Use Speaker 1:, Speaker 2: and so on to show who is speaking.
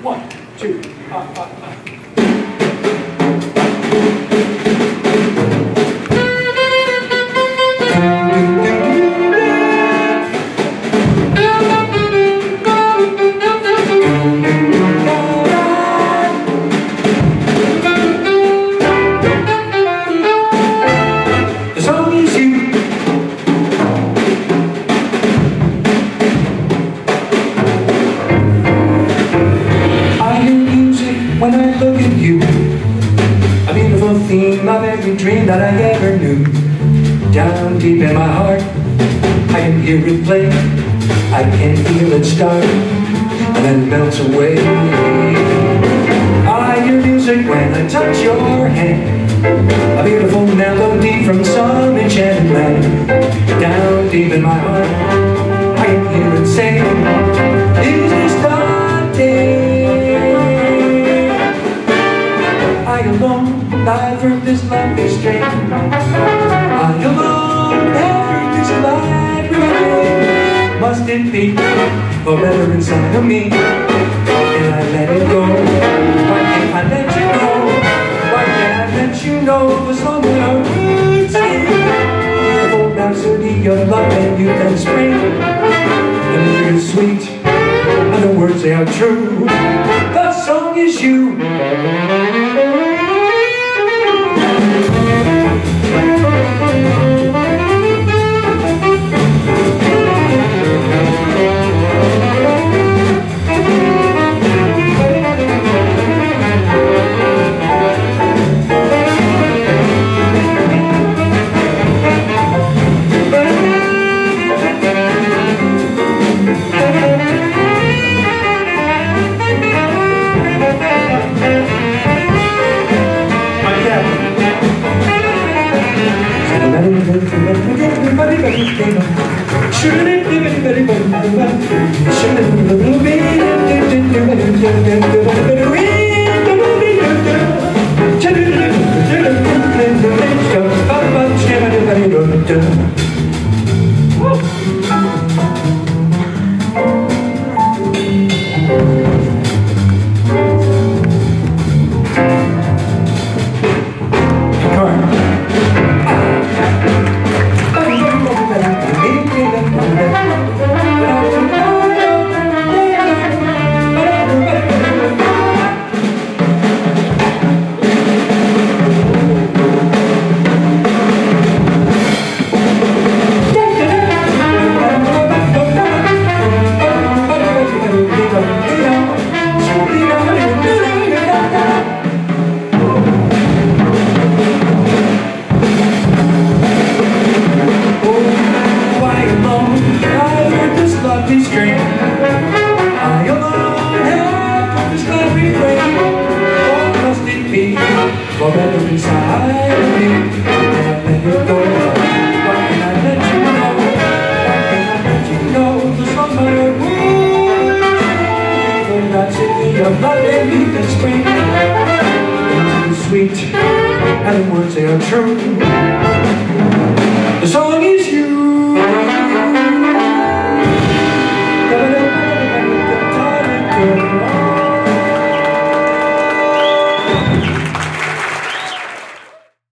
Speaker 1: 1, 2, when I look at you, a beautiful theme of every dream that I ever knew. Down deep in my heart, I can hear it play. I can feel it start, and then it melts away. I hear music when I touch your hand, a beautiful melody from some enchanted land. Down deep in my heart, I can hear it say, is this the day? I alone have heard this lovely strain. I alone have heard this light refrain. Must it be forever inside of me? Can I let it go? Why can't I let you know? Why can't I let you know the song that I would sing? Beautiful rhapsody of love and youth and spring. The music is sweet and the words they are true. The song is you. Forever inside of me, can I let it go? Why can I let you know? Why can I let you know the song by your words? When I say your love and youth and spring, the music is sweet and the words they are true.